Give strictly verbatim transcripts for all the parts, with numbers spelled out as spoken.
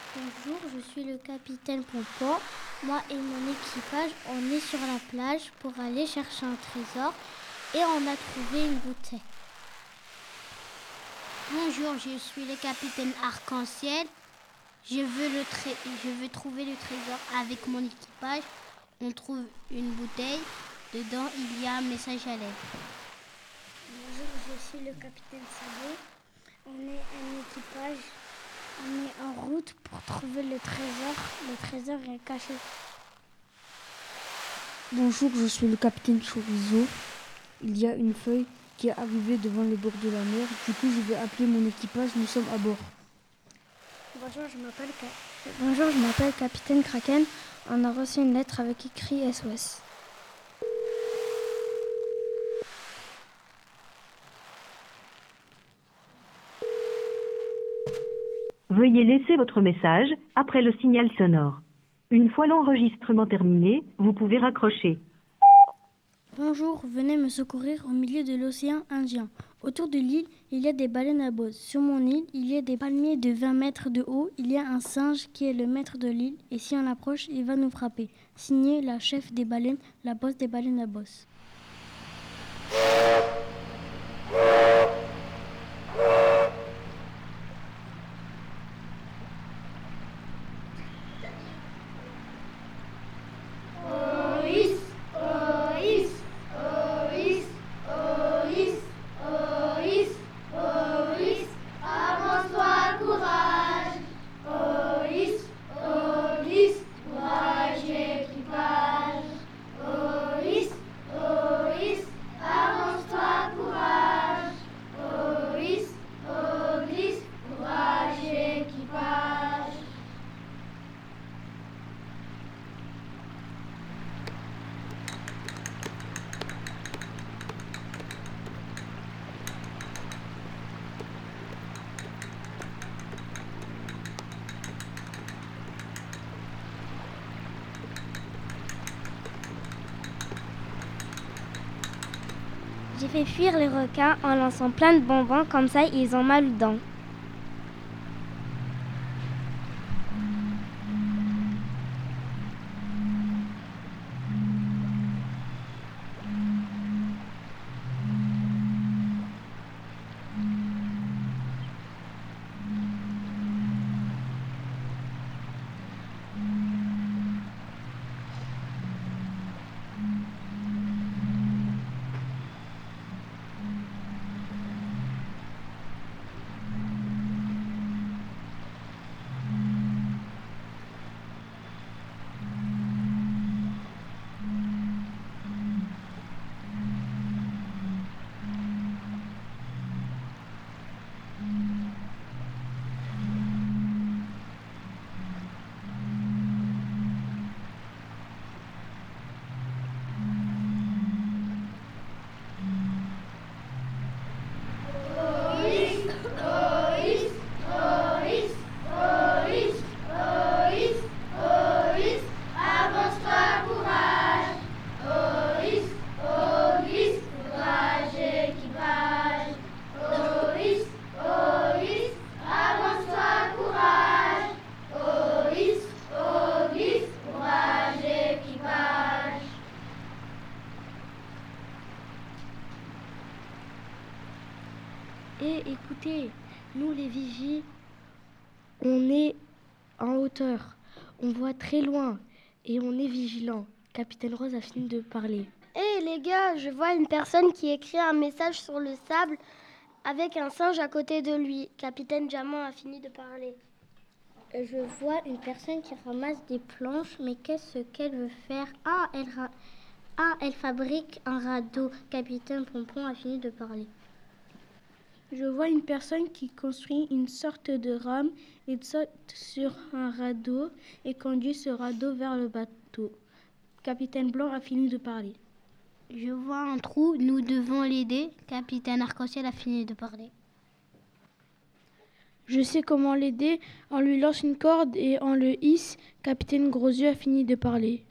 Bonjour, je suis le capitaine Pompon. Moi et mon équipage, on est sur la plage pour aller chercher un trésor et on a trouvé une bouteille. Bonjour, je suis le capitaine Arc-en-Ciel. Je veux, le tra- je veux trouver le trésor avec mon équipage. On trouve une bouteille. Dedans, il y a un message à l'aide. Bonjour, je suis le capitaine Sabot. On est un équipage. On est en route pour trouver le trésor. Le trésor est caché. Bonjour, je suis le capitaine Chorizo. Il y a une feuille qui est arrivée devant le bord de la mer. Du coup, je vais appeler mon équipage. Nous sommes à bord. Bonjour, je m'appelle Ka- Bonjour, je m'appelle capitaine Kraken. On a reçu une lettre avec écrit S O S. Veuillez laisser votre message après le signal sonore. Une fois l'enregistrement terminé, vous pouvez raccrocher. Bonjour, venez me secourir au milieu de l'océan Indien. Autour de l'île, il y a des baleines à bosse. Sur mon île, il y a des palmiers de vingt mètres de haut. Il y a un singe qui est le maître de l'île. Et si on approche, il va nous frapper. Signé la chef des baleines, la bosse des baleines à bosse. J'ai fait fuir les requins en lançant plein de bonbons, comme ça ils ont mal aux dents. Et écoutez, nous les vigies, on est en hauteur, on voit très loin et on est vigilant. Capitaine Rose a fini de parler. Hé hey, les gars, je vois une personne qui écrit un message sur le sable avec un singe à côté de lui. Capitaine Diamant a fini de parler. Je vois une personne qui ramasse des planches, mais qu'est-ce qu'elle veut faire? Ah, elle, ra- ah, elle fabrique un radeau. Capitaine Pompon a fini de parler. Je vois une personne qui construit une sorte de rame et saute sur un radeau et conduit ce radeau vers le bateau. Capitaine Blanc a fini de parler. Je vois un trou, nous devons l'aider. Capitaine Arc-en-Ciel a fini de parler. Je sais comment l'aider, on lui lance une corde et on le hisse. Capitaine Grosyeux a fini de parler.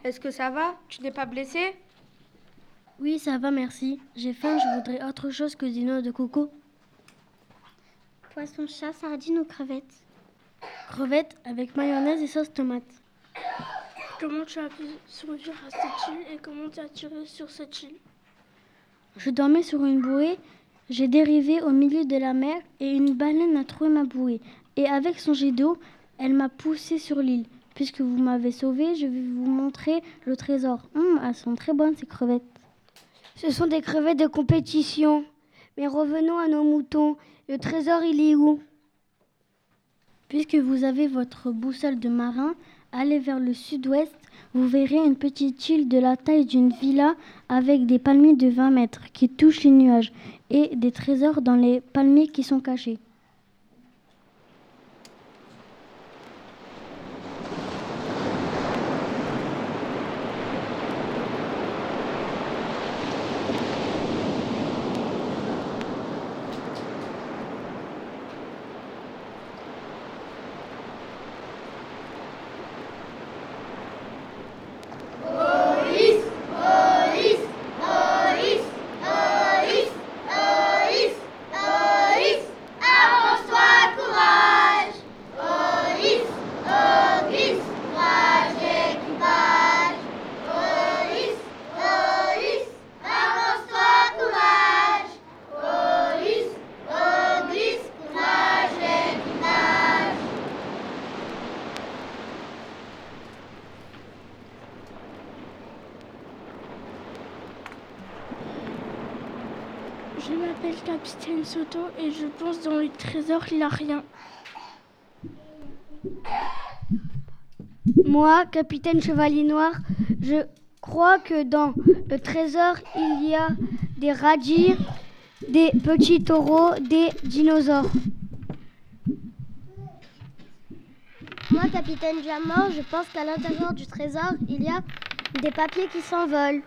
est-ce que ça va? Tu n'es pas blessé? Oui, ça va, merci. J'ai faim, je voudrais autre chose que des noix de coco. Poisson chat, sardines ou crevettes? Crevettes avec mayonnaise et sauce tomate. Comment tu as pu survivre à cette île et comment tu as tiré sur cette île? Je dormais sur une bouée, j'ai dérivé au milieu de la mer et une baleine a trouvé ma bouée. Et avec son jet d'eau, elle m'a poussé sur l'île. Puisque vous m'avez sauvé, je vais vous montrer le trésor. Hum, elles sont très bonnes ces crevettes. Ce sont des crevettes de compétition. Mais revenons à nos moutons. Le trésor, il est où? Puisque vous avez votre boussole de marin, allez vers le sud-ouest. Vous verrez une petite île de la taille d'une villa avec des palmiers de vingt mètres qui touchent les nuages et des trésors dans les palmiers qui sont cachés. Je m'appelle Capitaine Soto et je pense dans le trésor il n'y a rien. Moi, Capitaine Chevalier Noir, je crois que dans le trésor il y a des radis, des petits taureaux, des dinosaures. Moi, Capitaine Diamant, je pense qu'à l'intérieur du trésor il y a des papiers qui s'envolent.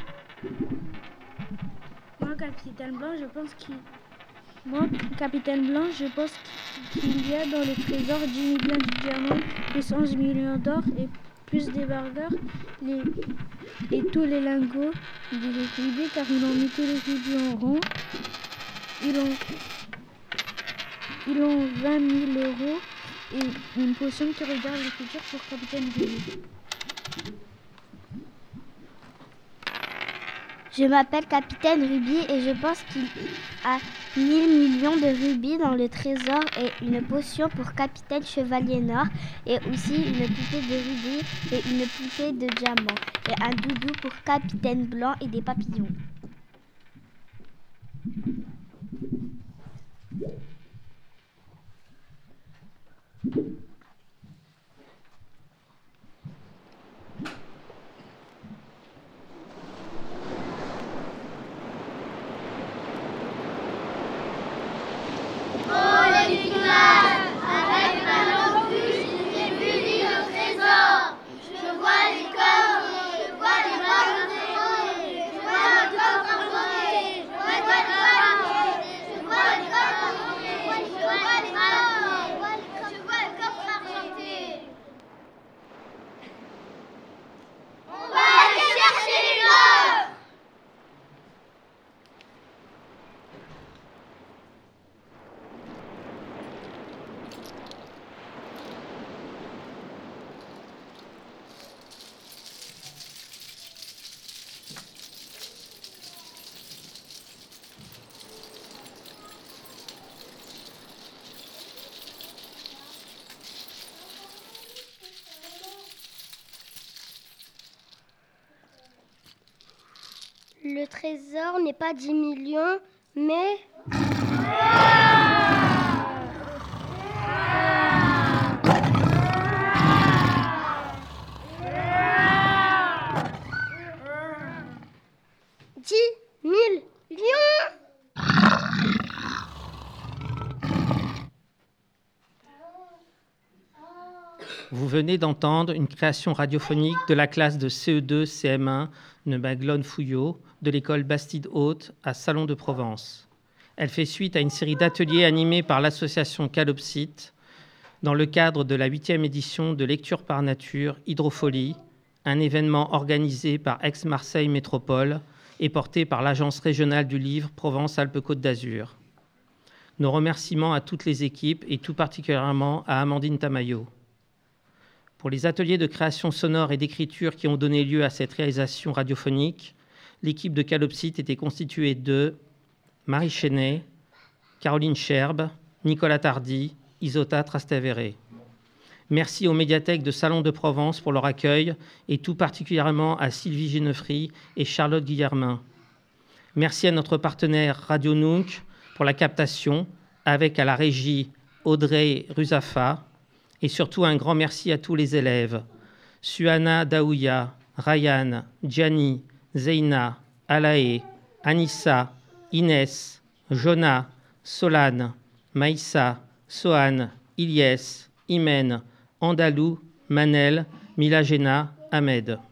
Moi, Capitaine Blanc, je pense qu'il... Moi, Capitaine Blanc, je pense qu'il y a dans le trésor dix millions de diamants, plus onze millions d'or et plus des burgers les... et tous les lingots des rubis, car ils ont mis tous les rubis en rond. Ils ont, ils ont vingt mille euros et une potion qui regarde le futur pour Capitaine Rubis. Je m'appelle Capitaine Rubis et je pense qu'il y a mille millions de rubis dans le trésor et une potion pour Capitaine Chevalier Noir et aussi une poupée de rubis et une poupée de diamants et un doudou pour Capitaine Blanc et des papillons. Le trésor n'est pas dix millions, mais... dix mille lions. Vous venez d'entendre une création radiophonique de la classe de C E deux C M un de Maglone-Fouillot de l'école Bastide-Haute à Salon de Provence. Elle fait suite à une série d'ateliers animés par l'association Calopsite dans le cadre de la huitième édition de Lecture par Nature, Hydrofolie, un événement organisé par Aix-Marseille Métropole et porté par l'Agence régionale du livre Provence-Alpes-Côte d'Azur. Nos remerciements à toutes les équipes et tout particulièrement à Amandine Tamayo. Pour les ateliers de création sonore et d'écriture qui ont donné lieu à cette réalisation radiophonique, l'équipe de Calopsite était constituée de Marie Chenet, Caroline Scherb, Nicolas Tardy, Isota Trastavere. Merci aux médiathèques de Salon de Provence pour leur accueil et tout particulièrement à Sylvie Génefry et Charlotte Guillermin. Merci à notre partenaire Radio Nunc pour la captation, avec à la régie Audrey Ruzafa, et surtout un grand merci à tous les élèves, Suana Daouya, Ryan, Gianni, Zeina, Alae, Anissa, Inès, Jonah, Solane, Maïssa, Sohan, Ilyes, Imen, Andalou, Manel, Milagena, Ahmed.